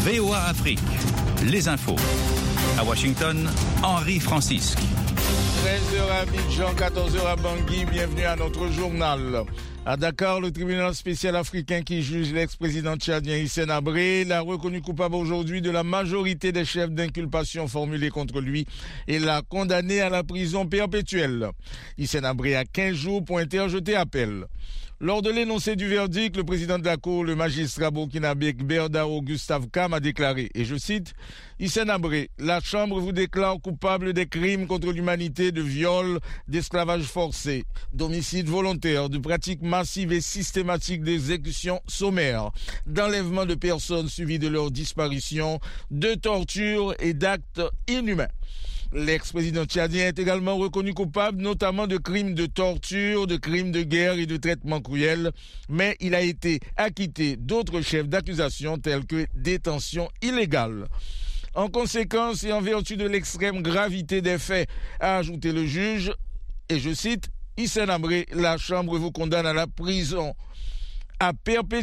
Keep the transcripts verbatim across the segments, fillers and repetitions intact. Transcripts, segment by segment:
V O A Afrique, les infos. À Washington, Henri Francisque. treize heures à Abidjan, quatorze heures à Bangui, bienvenue à notre journal. À Dakar, le tribunal spécial africain qui juge l'ex-président tchadien Hissène Habré l'a reconnu coupable aujourd'hui de la majorité des chefs d'inculpation formulés contre lui et l'a condamné à la prison perpétuelle. Hissène Habré a quinze jours pour interjeter appel. Lors de l'énoncé du verdict, le président de la Cour, le magistrat burkinabé Berdao Gustave Kam, a déclaré, et je cite, « Hissène Habré, la Chambre vous déclare coupable des crimes contre l'humanité, de viol, d'esclavage forcé, d'homicide volontaire, de pratiques massives et systématiques d'exécution sommaire, d'enlèvement de personnes suivies de leur disparition, de torture et d'actes inhumains. » L'ex-président tchadien est également reconnu coupable notamment de crimes de torture, de crimes de guerre et de traitements cruels, mais il a été acquitté d'autres chefs d'accusation tels que détention illégale. En conséquence et en vertu de l'extrême gravité des faits, a ajouté le juge, et je cite, « Hissène Habré, la Chambre vous condamne à la prison à perpétuité. »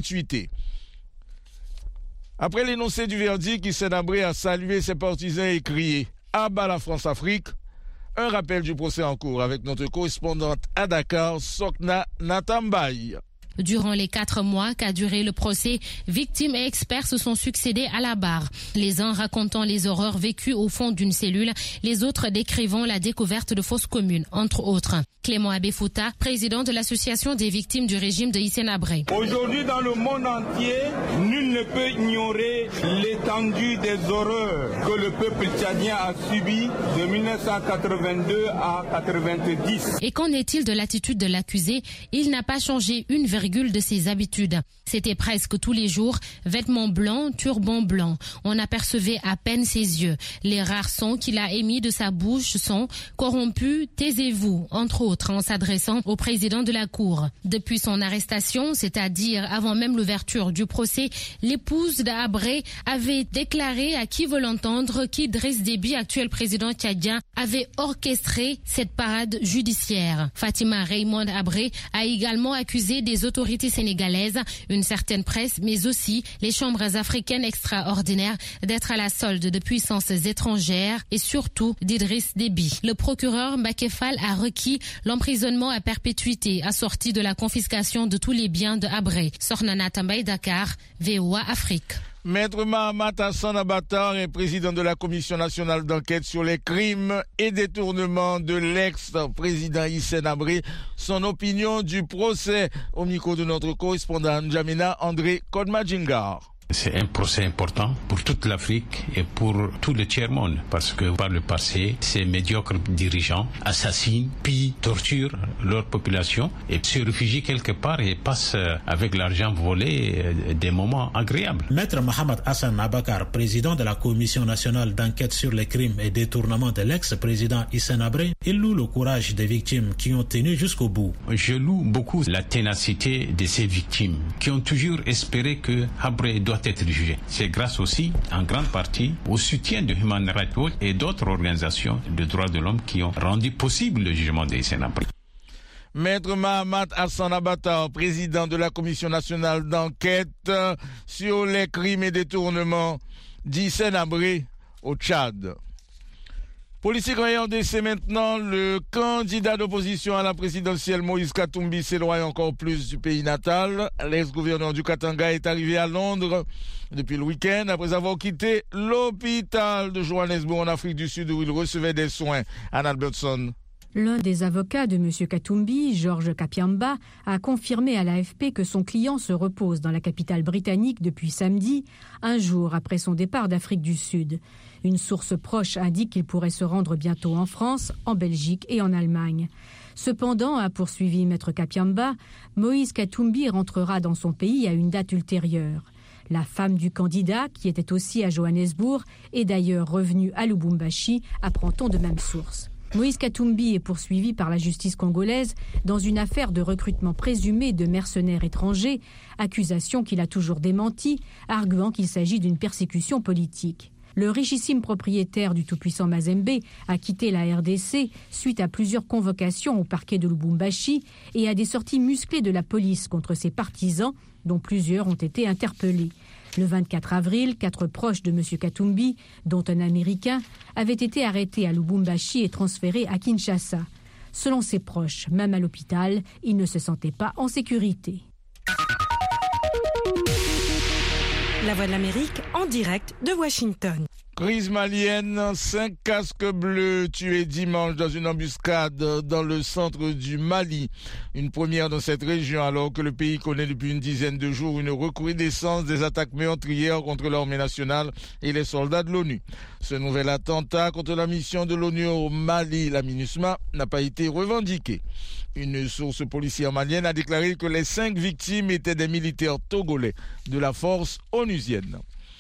Après l'énoncé du verdict, Hissène Habré a salué ses partisans et crié « À bas la France-Afrique ». Un rappel du procès en cours avec notre correspondante à Dakar, Sokna Natambaye. Durant les quatre mois qu'a duré le procès, victimes et experts se sont succédés à la barre. Les uns racontant les horreurs vécues au fond d'une cellule, les autres décrivant la découverte de fosses communes, entre autres. Clément Abefouta, président de l'association des victimes du régime de Hissène Habré. Aujourd'hui, dans le monde entier, nul ne peut ignorer l'étendue des horreurs que le peuple tchadien a subies de mille neuf cent quatre-vingt-deux à quatre-vingt-dix. Et qu'en est-il de l'attitude de l'accusé? Il n'a pas changé une virgule de ses habitudes. C'était presque tous les jours, vêtements blancs, turban blanc. On apercevait à peine ses yeux. Les rares sons qu'il a émis de sa bouche sont « corrompus, taisez-vous », entre autres, en s'adressant au président de la Cour. Depuis son arrestation, c'est-à-dire avant même l'ouverture du procès, l'épouse d'Habré avait déclaré à qui veut l'entendre qu'Idriss Déby, actuel président tchadien, avait orchestré cette parade judiciaire. Fatima Raymond Habré a également accusé des autorités sénégalaises, une certaine presse, mais aussi les chambres africaines extraordinaires d'être à la solde de puissances étrangères et surtout d'Idriss Déby. Le procureur Mbacké Fall a requis l'emprisonnement à perpétuité assorti de la confiscation de tous les biens de Habré. Sornana Tambaye, Dakar, V O A Afrique. Maître Mahamat Hassan Abattar est président de la Commission nationale d'enquête sur les crimes et détournements de l'ex-président Hissène Habré. Son opinion du procès au micro de notre correspondant N'Djamena André Kodmadjingar. C'est un procès important pour toute l'Afrique et pour tout le tiers-monde parce que par le passé, ces médiocres dirigeants assassinent, pillent, torturent leur population et se réfugient quelque part et passent avec l'argent volé des moments agréables. Maître Mohamed Hassan Abakar, président de la Commission nationale d'enquête sur les crimes et détournements de l'ex-président Hissène Habré, il loue le courage des victimes qui ont tenu jusqu'au bout. Je loue beaucoup la ténacité de ces victimes qui ont toujours espéré que Habré doit être jugé. C'est grâce aussi, en grande partie, au soutien de Human Rights Watch et d'autres organisations de droits de l'homme qui ont rendu possible le jugement de Hissène Habré. Maître Mahamat Hassan Abattar, président de la Commission nationale d'enquête sur les crimes et détournements d'Hissène Habré au Tchad. Politique en R D C maintenant, le candidat d'opposition à la présidentielle Moïse Katumbi s'éloigne encore plus du pays natal. L'ex-gouverneur du Katanga est arrivé à Londres depuis le week-end après avoir quitté l'hôpital de Johannesburg en Afrique du Sud où il recevait des soins. Anne Albertson. L'un des avocats de M. Katumbi, Georges Kapiamba, a confirmé à l'A F P que son client se repose dans la capitale britannique depuis samedi, un jour après son départ d'Afrique du Sud. Une source proche indique qu'il pourrait se rendre bientôt en France, en Belgique et en Allemagne. Cependant, a poursuivi Maître Kapiamba, Moïse Katumbi rentrera dans son pays à une date ultérieure. La femme du candidat, qui était aussi à Johannesburg, est d'ailleurs revenue à Lubumbashi, apprend-on de même source. Moïse Katumbi est poursuivi par la justice congolaise dans une affaire de recrutement présumé de mercenaires étrangers, accusation qu'il a toujours démentie, arguant qu'il s'agit d'une persécution politique. Le richissime propriétaire du tout-puissant Mazembe a quitté la R D C suite à plusieurs convocations au parquet de Lubumbashi et à des sorties musclées de la police contre ses partisans, dont plusieurs ont été interpellés. Le vingt-quatre avril, quatre proches de M. Katumbi, dont un Américain, avaient été arrêtés à Lubumbashi et transférés à Kinshasa. Selon ses proches, même à l'hôpital, il ne se sentait pas en sécurité. La Voix de l'Amérique en direct de Washington. Crise malienne, cinq casques bleus tués dimanche dans une embuscade dans le centre du Mali. Une première dans cette région alors que le pays connaît depuis une dizaine de jours une recrudescence des attaques meurtrières contre l'armée nationale et les soldats de l'ONU. Ce nouvel attentat contre la mission de l'ONU au Mali, la MINUSMA, n'a pas été revendiqué. Une source policière malienne a déclaré que les cinq victimes étaient des militaires togolais de la force onusienne.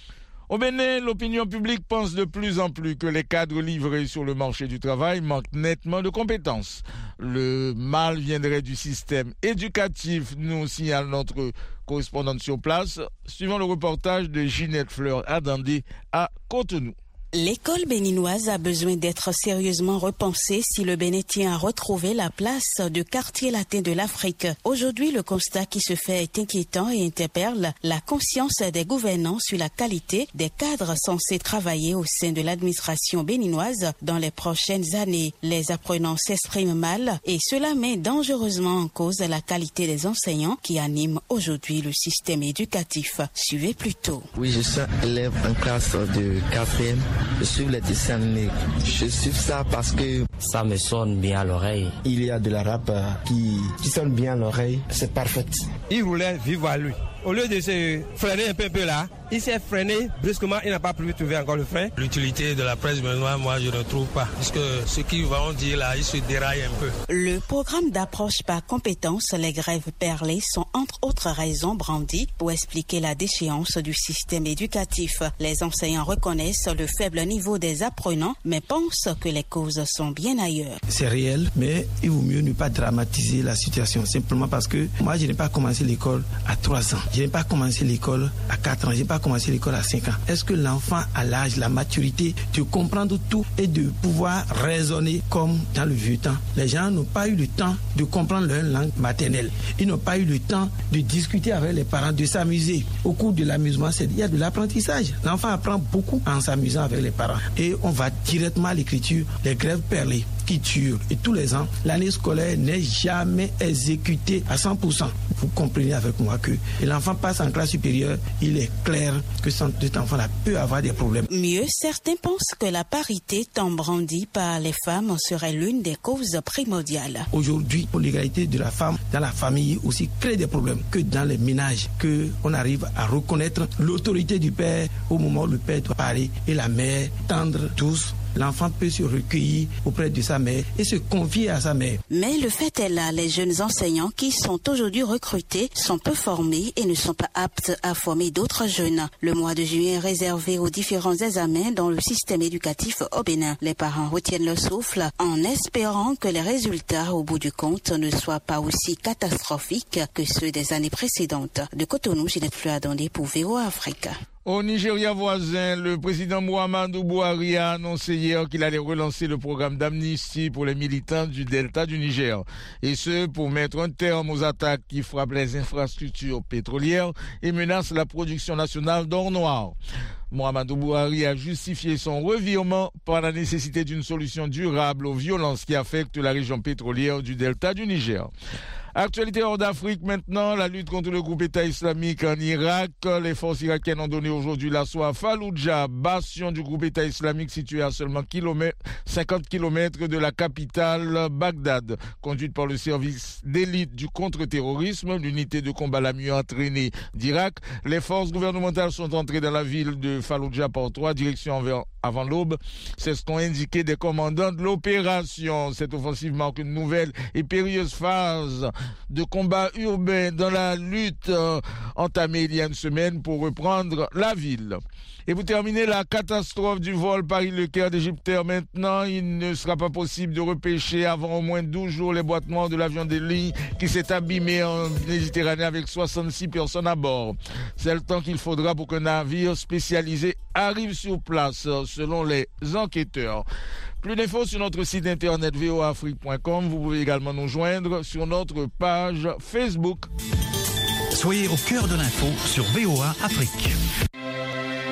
Au Bénin, l'opinion publique pense de plus en plus que les cadres livrés sur le marché du travail manquent nettement de compétences. Le mal viendrait du système éducatif, nous signale notre correspondante sur place, suivant le reportage de Ginette Fleur Adandé à Cotonou. L'école béninoise a besoin d'être sérieusement repensée si le Bénin tient à retrouver la place de quartier latin de l'Afrique. Aujourd'hui, le constat qui se fait est inquiétant et interpelle la conscience des gouvernants sur la qualité des cadres censés travailler au sein de l'administration béninoise dans les prochaines années. Les apprenants s'expriment mal et cela met dangereusement en cause la qualité des enseignants qui animent aujourd'hui le système éducatif. Suivez plutôt. Oui, je suis élève en classe de quatrième. Je suis les dessins animés. Je suis ça parce que ça me sonne bien à l'oreille. Il y a de la rap qui, qui sonne bien à l'oreille. C'est parfait. Il voulait vivre à lui. Au lieu de se freiner un peu, un peu là, il s'est freiné brusquement, il n'a pas pu trouver encore le frein. L'utilité de la presse béninoise, moi je ne trouve pas. Puisque ce qu'ils vont dire là, ils se déraillent un peu. Le programme d'approche par compétences, les grèves perlées, sont entre autres raisons brandies pour expliquer la déchéance du système éducatif. Les enseignants reconnaissent le faible niveau des apprenants, mais pensent que les causes sont bien ailleurs. C'est réel, mais il vaut mieux ne pas dramatiser la situation, simplement parce que moi je n'ai pas commencé l'école à trois ans. Je n'ai pas commencé l'école à quatre ans, je n'ai pas commencé l'école à cinq ans. Est-ce que l'enfant a l'âge, la maturité de comprendre tout et de pouvoir raisonner comme dans le vieux temps? Les gens n'ont pas eu le temps de comprendre leur langue maternelle. Ils n'ont pas eu le temps de discuter avec les parents, de s'amuser. Au cours de l'amusement, c'est, il y a de l'apprentissage. L'enfant apprend beaucoup en s'amusant avec les parents. Et on va directement à l'écriture, les grèves perlées qui tuent. Et tous les ans, l'année scolaire n'est jamais exécutée à cent pour cent. Vous comprenez avec moi que l'enfant passe en classe supérieure, il est clair que cet enfant-là peut avoir des problèmes. Mieux, certains pensent que la parité tant brandie par les femmes serait l'une des causes primordiales. Aujourd'hui, l'égalité de la femme dans la famille aussi crée des problèmes. Que dans les ménages, qu'on arrive à reconnaître l'autorité du père au moment où le père doit parler et la mère tendre tous. L'enfant peut se recueillir auprès de sa mère et se confier à sa mère. Mais le fait est là, les jeunes enseignants qui sont aujourd'hui recrutés sont peu formés et ne sont pas aptes à former d'autres jeunes. Le mois de juillet est réservé aux différents examens dans le système éducatif au Bénin. Les parents retiennent leur souffle en espérant que les résultats, au bout du compte, ne soient pas aussi catastrophiques que ceux des années précédentes. De Cotonou, Ginette Fleur Adandé pour V O A Afrique. Au Nigeria voisin, le président Muhammadu Buhari a annoncé hier qu'il allait relancer le programme d'amnistie pour les militants du delta du Niger. Et ce, pour mettre un terme aux attaques qui frappent les infrastructures pétrolières et menacent la production nationale d'or noir. Muhammadu Buhari a justifié son revirement par la nécessité d'une solution durable aux violences qui affectent la région pétrolière du delta du Niger. Actualité hors d'Afrique maintenant, la lutte contre le groupe État islamique en Irak. Les forces irakiennes ont donné aujourd'hui l'assaut à Fallujah, bastion du groupe État islamique situé à seulement cinquante kilomètres de la capitale Bagdad. Conduite par le service d'élite du contre-terrorisme, l'unité de combat la mieux entraînée d'Irak, les forces gouvernementales sont entrées dans la ville de Fallujah par trois directions envers avant l'aube. C'est ce qu'ont indiqué des commandants de l'opération. Cette offensive marque une nouvelle et périlleuse phase de combat urbain dans la lutte euh, entamée il y a une semaine pour reprendre la ville. Et pour terminer, la catastrophe du vol Paris-Le Caire d'Égyptair maintenant. Il ne sera pas possible de repêcher avant au moins douze jours les boîtes noires de l'avion des lignes qui s'est abîmé en Méditerranée avec soixante-six personnes à bord. C'est le temps qu'il faudra pour qu'un navire spécialisé arrive sur place, selon les enquêteurs. Plus d'infos sur notre site internet v o a afrique point com. Vous pouvez également nous joindre sur notre page Facebook. Soyez au cœur de l'info sur V O A Afrique.